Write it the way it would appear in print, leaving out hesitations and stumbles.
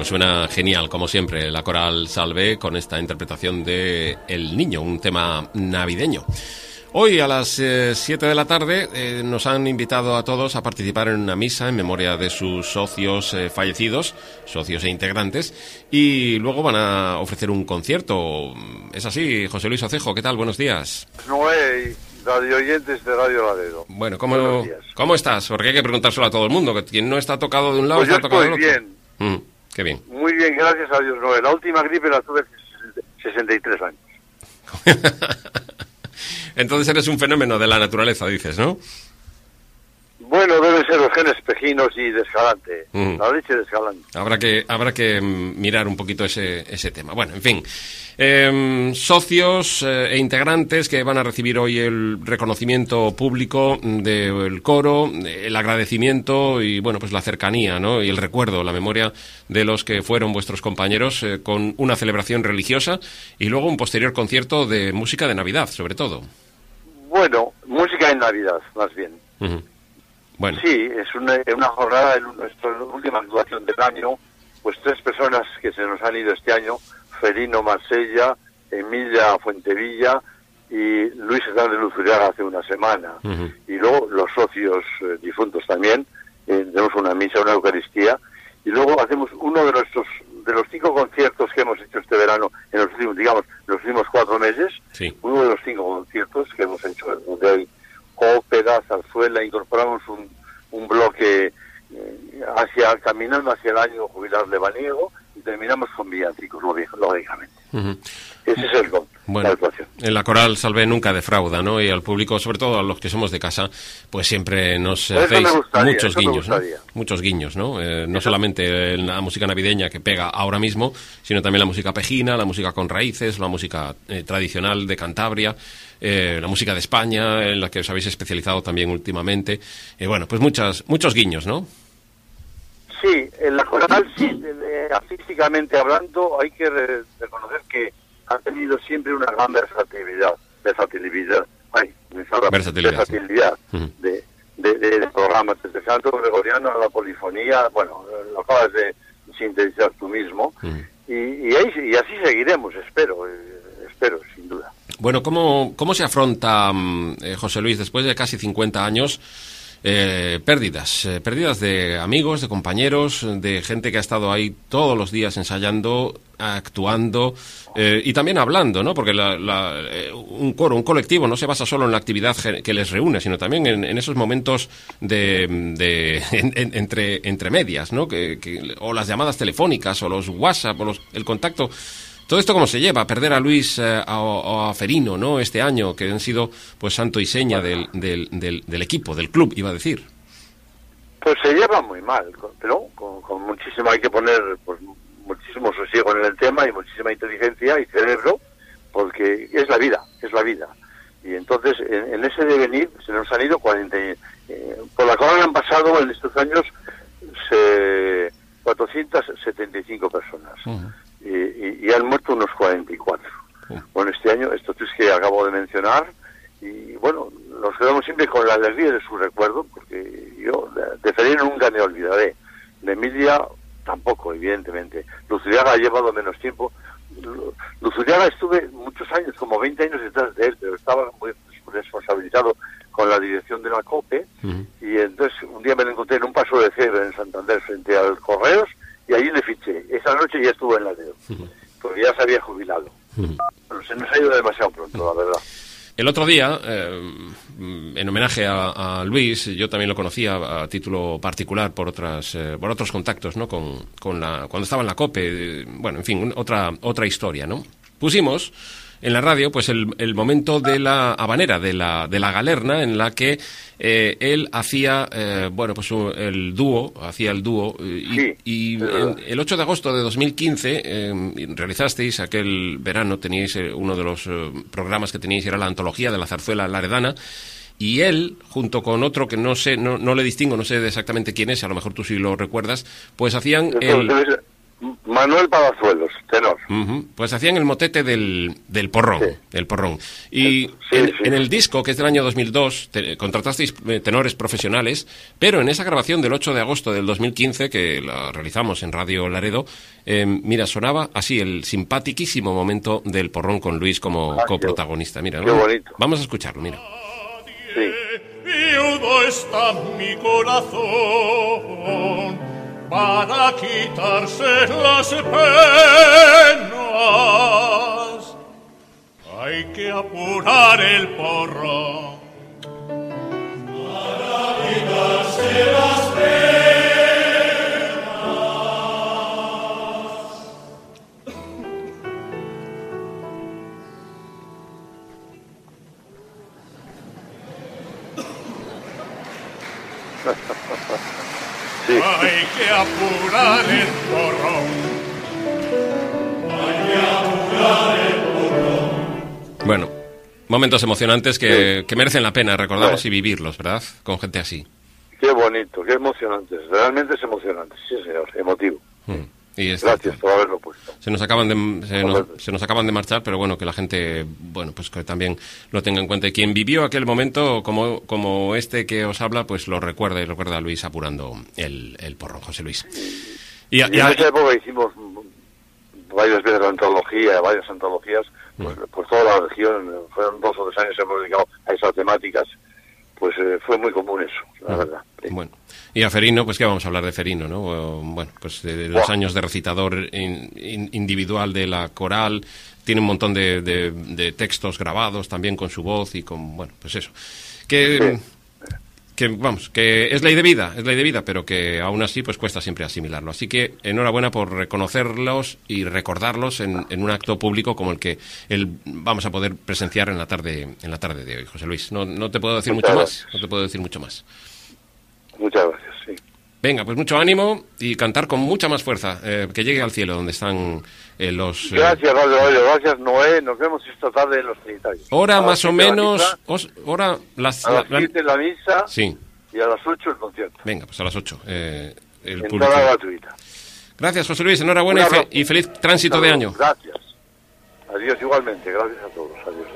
pues suena genial, como siempre, la Coral Salvé con esta interpretación de El Niño, un tema navideño. Hoy a las 7 de la tarde nos han invitado a todos a participar en una misa en memoria de sus socios fallecidos, socios e integrantes, y luego van a ofrecer un concierto. ¿Es así, José Luis Ocejo? ¿Qué tal? Buenos días. Noé, radio oyentes de Radio Laredo. Bueno, ¿cómo estás? Porque hay que preguntárselo a todo el mundo, que quien no está tocado de un lado pues está tocado del otro. Bien. Qué bien. Muy bien, gracias a Dios, Noé. La última gripe la tuve hace 63 años. Entonces eres un fenómeno de la naturaleza, dices, ¿no? Bueno, deben ser los genes pejinos y de Escalante. La leche de Escalante. Habrá que mirar un poquito ese tema. Bueno, en fin. Socios e integrantes que van a recibir hoy el reconocimiento público del coro, el agradecimiento y, bueno, pues la cercanía, ¿no? Y el recuerdo, la memoria de los que fueron vuestros compañeros, con una celebración religiosa y luego un posterior concierto de música de Navidad, sobre todo. Bueno, música en Navidad, más bien. Bueno. Sí, es una jornada, nuestra última actuación del año, pues 3 personas que se nos han ido este año, Ferino Marsella, Emilia Fuentevilla y Luis Hernández Luzuriaga hace una semana. Y luego los socios difuntos también, tenemos una misa, una Eucaristía, y luego hacemos uno de los 5 conciertos que hemos hecho este verano en los últimos 4 meses, sí. Uno de los 5 conciertos que hemos hecho, donde hay ópera, zarzuela, incorporamos un bloque caminando hacia el año jubilar lebaniego y terminamos con villancicos, lógicamente. Ese es el don, bueno, la actuación. En la Coral Salvé nunca defrauda, ¿no? Y al público, sobre todo a los que somos de casa, pues siempre nos hacéis muchos guiños, ¿no? Muchos guiños, ¿no? No solamente la música navideña que pega ahora mismo, sino también la música pejina, la música con raíces, la música tradicional de Cantabria, la música de España, en la que os habéis especializado también últimamente. Bueno, pues muchos guiños, ¿no? Sí, en la Coral, sí, artísticamente hablando, hay que reconocer que ha tenido siempre una gran versatilidad de programas, desde canto gregoriano a la polifonía, bueno, lo acabas de sintetizar tú mismo, y así seguiremos, espero, sin duda. Bueno, ¿cómo se afronta, José Luis, después de casi 50 años, pérdidas de amigos, de compañeros, de gente que ha estado ahí todos los días ensayando, actuando y también hablando, ¿no? Porque un coro, un colectivo no se basa solo en la actividad que les reúne, sino también en esos momentos entre medias, ¿no? O las llamadas telefónicas, o los WhatsApp, o el contacto. Todo esto, ¿cómo se lleva? Perder a Luis o a Ferino, ¿no? Este año, que han sido pues santo y seña del equipo, del club, iba a decir. Pues se lleva muy mal, pero con muchísimo, hay que poner pues muchísimo sosiego en el tema y muchísima inteligencia y cerebro, porque es la vida. Y entonces, en ese devenir se nos han ido 40... por la cual han pasado en estos años 475 personas. Y han muerto unos 44. Bueno, este año, estos 3 que acabo de mencionar, y bueno, nos quedamos siempre con la alegría de su recuerdo, porque yo de Ferino nunca me olvidaré. De Emilia tampoco, evidentemente. Luzuriaga ha llevado menos tiempo. Luzuriaga estuve muchos años, como 20 años detrás de él, pero estaba muy responsabilizado con la dirección de la COPE, y entonces un día me lo encontré en un paso de cebra en Santander frente al Correos, y allí le fiché. Esa noche ya estuvo en la Laredo, porque ya se había jubilado. Pero se nos ha ido demasiado pronto, la verdad. El otro día, en homenaje a Luis, yo también lo conocía a título particular por otros contactos, ¿no? Cuando estaba en la COPE, bueno, en fin, otra historia, ¿no? Pusimos en la radio pues el momento de la habanera, de la galerna, en la que él hacía pues el dúo y el 8 de agosto de 2015 realizasteis aquel verano, teníais uno de los programas que teníais, era la antología de la zarzuela laredana, y él, junto con otro que no sé, no le distingo, no sé exactamente quién es, a lo mejor tú sí lo recuerdas, pues hacían Manuel Palazuelos, tenor. Pues hacían el motete del porrón, Sí. el porrón. Y en el disco, que es del año 2002, contratasteis tenores profesionales, pero en esa grabación del 8 de agosto del 2015, que la realizamos en Radio Laredo, mira, sonaba así el simpaticísimo momento del porrón con Luis como coprotagonista. Mira, qué bonito. Vamos a escucharlo, mira. Sí. Viudo está mi corazón para quitarse las penas. Hay que apurar el porrón para quitarse las penas. Sí. Hay que apurar el porrón. Hay que apurar el porrón. Bueno, momentos emocionantes que merecen la pena recordarlos y vivirlos, ¿verdad? Con gente así. Qué bonito, qué emocionante. Realmente es emocionante, sí señor, emotivo. Y es Gracias cierto. por haberlo puesto. Se nos acaban de marchar, pero bueno, que la gente, bueno, pues que también lo tenga en cuenta. Y quien vivió aquel momento, como este que os habla, pues lo recuerda y recuerda a Luis apurando el porrón, José Luis. Y en esa época hicimos varias veces varias antologías, pues, por toda la región. Fueron 2 o 3 años hemos dedicado a esas temáticas. Pues fue muy común eso, la verdad. Sí. Bueno, y a Ferino, pues qué vamos a hablar de Ferino, ¿no? Bueno, pues de los años de recitador individual de la coral, tiene un montón de textos grabados también con su voz y con, bueno, pues eso. Que vamos, que es ley de vida, pero que aún así pues cuesta siempre asimilarlo. Así que enhorabuena por reconocerlos y recordarlos en un acto público como el que vamos a poder presenciar en la tarde de hoy, José Luis. No te puedo decir mucho más. Muchas gracias, sí. Venga, pues mucho ánimo y cantar con mucha más fuerza, que llegue al cielo donde están los... Gracias, Radio, gracias, Noé. Nos vemos esta tarde en los Trinitarios. Hora más o menos... Hora... A las 7 la misa. Sí. Y a las 8 el concierto. Venga, pues a las 8. Entrada gratuita. Gracias, José Luis. Enhorabuena y feliz tránsito de año. Gracias. Adiós igualmente. Gracias a todos. Adiós.